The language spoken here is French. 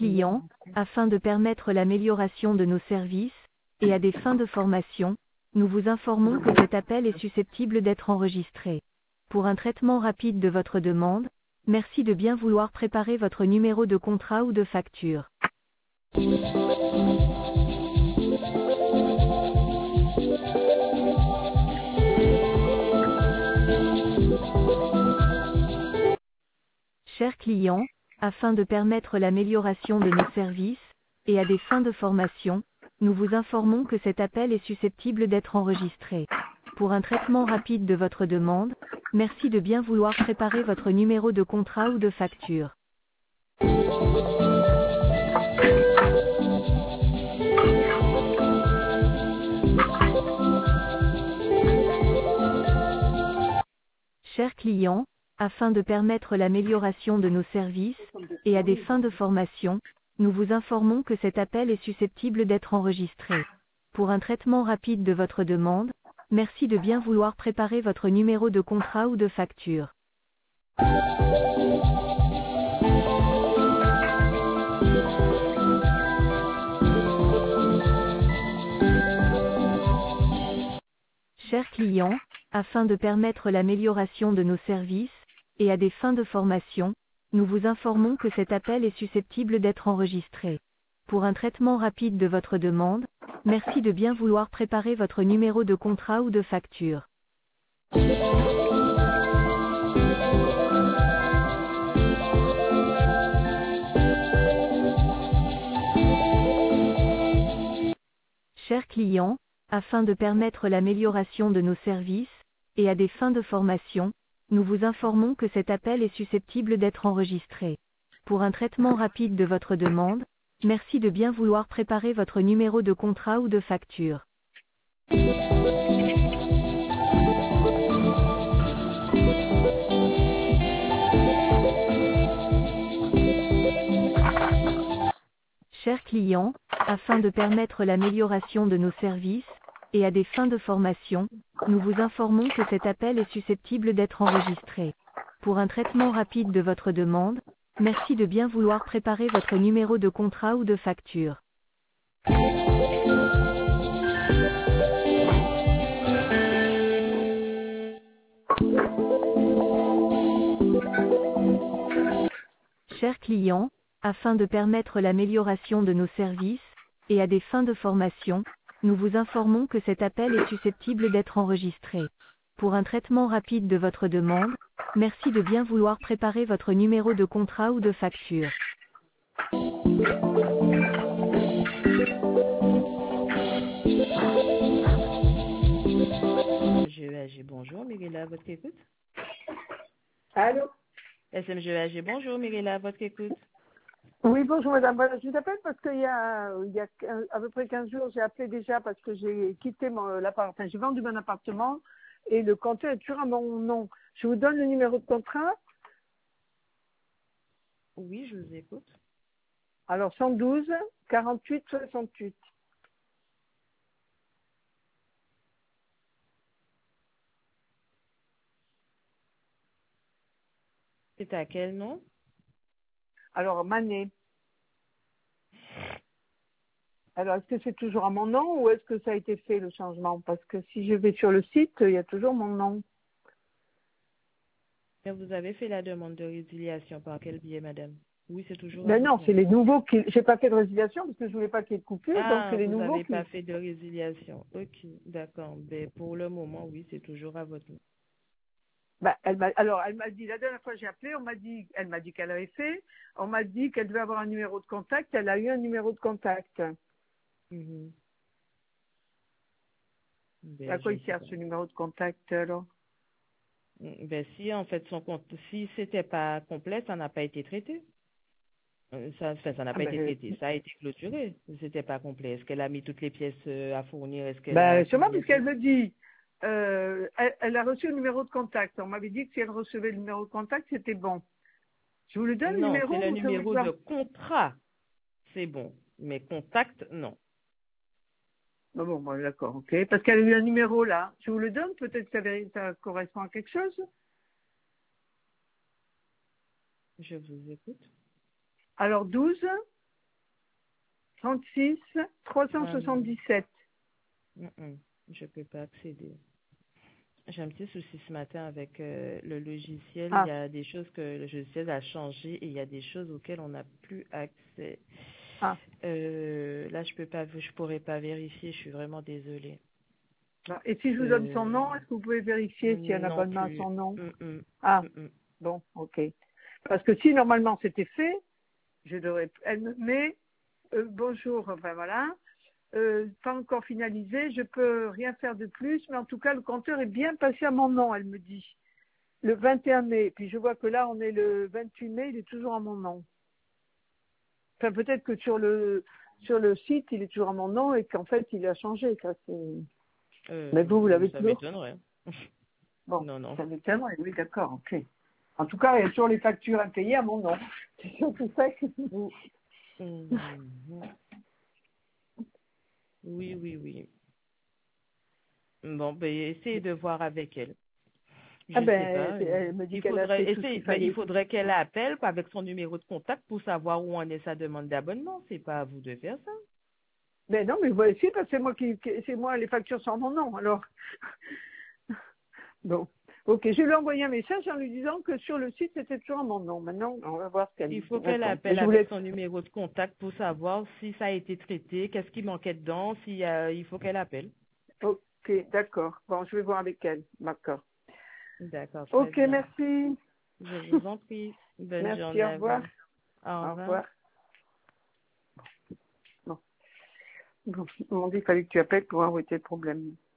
client, afin de permettre l'amélioration de nos services, et à des fins de formation, nous vous informons que cet appel est susceptible d'être enregistré. Pour un traitement rapide de votre demande, merci de bien vouloir préparer votre numéro de contrat ou de facture. Chers clients, afin de permettre l'amélioration de nos services, et à des fins de formation, nous vous informons que cet appel est susceptible d'être enregistré. Pour un traitement rapide de votre demande, merci de bien vouloir préparer votre numéro de contrat ou de facture. Chers clients, afin de permettre l'amélioration de nos services, et à des fins de formation, nous vous informons que cet appel est susceptible d'être enregistré. Pour un traitement rapide de votre demande, merci de bien vouloir préparer votre numéro de contrat ou de facture. Chers clients, afin de permettre l'amélioration de nos services, et à des fins de formation, nous vous informons que cet appel est susceptible d'être enregistré. Pour un traitement rapide de votre demande, merci de bien vouloir préparer votre numéro de contrat ou de facture. Chers clients, afin de permettre l'amélioration de nos services, et à des fins de formation, nous vous informons que cet appel est susceptible d'être enregistré. Pour un traitement rapide de votre demande, merci de bien vouloir préparer votre numéro de contrat ou de facture. Chers clients, afin de permettre l'amélioration de nos services, et à des fins de formation, nous vous informons que cet appel est susceptible d'être enregistré. Pour un traitement rapide de votre demande, merci de bien vouloir préparer votre numéro de contrat ou de facture. Chers clients, afin de permettre l'amélioration de nos services, et à des fins de formation, nous vous informons que cet appel est susceptible d'être enregistré. Pour un traitement rapide de votre demande, merci de bien vouloir préparer votre numéro de contrat ou de facture. SMGEAG, bonjour, Mirella, à votre écoute. Allô? SMGEAG, bonjour, Mirella, à votre écoute. Oui, bonjour madame. Voilà, je vous appelle parce qu'il y a à peu près 15 jours, j'ai appelé déjà parce que j'ai quitté l'appartement, enfin, j'ai vendu mon appartement et le compteur est toujours à mon nom. Je vous donne le numéro de contrat. Oui, je vous écoute. Alors 112 48 68. C'est à quel nom? Alors Manet. Alors est-ce que c'est toujours à mon nom ou est-ce que ça a été fait le changement? Parce que si je vais sur le site, il y a toujours mon nom. Vous avez fait la demande de résiliation par quel biais, madame? Oui, c'est toujours. Ben non, c'est les nouveaux qui. J'ai pas fait de résiliation parce que je voulais pas qu'il y ait de coupure, donc c'est les vous nouveaux n'avez qui. pas fait de résiliation. Ok, d'accord. Ben, pour le moment, oui, c'est toujours à votre nom. Bah, elle m'a dit, la dernière fois que j'ai appelé, elle m'a dit qu'elle avait fait, on m'a dit qu'elle devait avoir un numéro de contact, elle a eu un numéro de contact. Ben, À quoi il sert ce numéro de contact alors? Ben, si en fait son compte, si c'était pas complet, ça n'a pas été traité. Ça n'a pas été traité, ça a été clôturé. C'était pas complet. Est-ce qu'elle a mis toutes les pièces à fournir? Est-ce qu'elle a sûrement puisqu'elle me dit, elle a reçu le numéro de contact. On m'avait dit que si elle recevait le numéro de contact, c'était bon. Je vous le donne le numéro? Non, c'est le numéro de contrat. C'est bon. Mais contact, non. Bon, d'accord, ok. Parce qu'elle a eu un numéro là. Je vous le donne, peut-être que ça correspond à quelque chose. Je vous écoute. Alors 12 36 377. Je peux pas accéder. J'ai un petit souci ce matin avec le logiciel. Ah. Il y a des choses que le logiciel a changé et il y a des choses auxquelles on n'a plus accès. Ah. Là, je pourrais pas vérifier. Je suis vraiment désolée. Et si je vous donne son nom, est-ce que vous pouvez vérifier s'il y a un Non abonnement plus. à son nom? Ah. Bon, ok. Parce que si normalement c'était fait, je devrais. Elle me met bonjour, enfin voilà. Pas encore finalisé, je peux rien faire de plus, mais en tout cas le compteur est bien passé à mon nom, elle me dit. Le 21 mai, puis je vois que là on est le 28 mai, il est toujours à mon nom. Enfin peut-être que sur le site il est toujours à mon nom et qu'en fait il a changé. Ça, mais vous l'avez ça toujours. m'étonnerait. Bon, Non. ça m'étonnerait, oui d'accord, ok. En tout cas il y a toujours les factures impayées à mon nom. C'est surtout ça que... Oui. Bon, ben essayez de voir avec elle. Je sais pas. Elle me dit qu'elle a fait tout ce qu'il fallait. Il faudrait qu'elle appelle avec son numéro de contact pour savoir où en est sa demande d'abonnement. C'est pas à vous de faire ça. Mais non, mais voici, parce que c'est moi, les factures sont en mon nom, alors. Bon. Ok, je lui ai envoyé un message en lui disant que sur le site, c'était toujours en mon nom. Maintenant, on va voir ce qu'elle dit. Il faut qu'elle appelle avec son numéro de contact pour savoir si ça a été traité, qu'est-ce qui manquait dedans, il faut qu'elle appelle. Ok, d'accord. Bon, je vais voir avec elle. D'accord. D'accord. Ok, bien. merci. Je vous en prie. Bonne journée. Merci, au revoir. Au revoir. Bon. Bon, on m'a dit qu'il fallait que tu appelles pour envoyer le problème.